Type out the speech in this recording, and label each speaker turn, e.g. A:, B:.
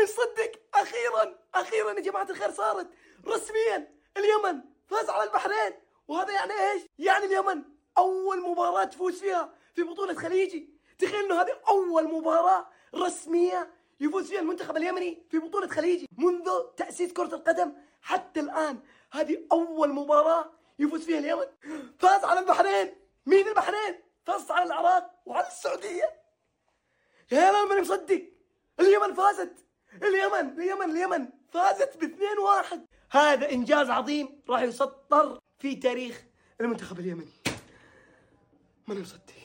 A: ماني مصدق. اخيرا يا جماعه الخير صارت رسميا اليمن فاز على البحرين. وهذا يعني ايش؟ يعني اليمن اول مباراه تفوز فيها في بطوله خليجي. تخيل انه هذه اول مباراه رسميه يفوز فيها المنتخب اليمني في بطوله خليجي منذ تاسيس كره القدم حتى الان. هذه اول مباراه يفوز فيها اليمن. فاز على البحرين. مين البحرين؟ فاز على العراق وعلى السعوديه. يا لا ماني مصدق. اليمن فازت. اليمن فازت ب2-1. هذا انجاز عظيم راح يسطر في تاريخ المنتخب اليمني. ماني مصدق.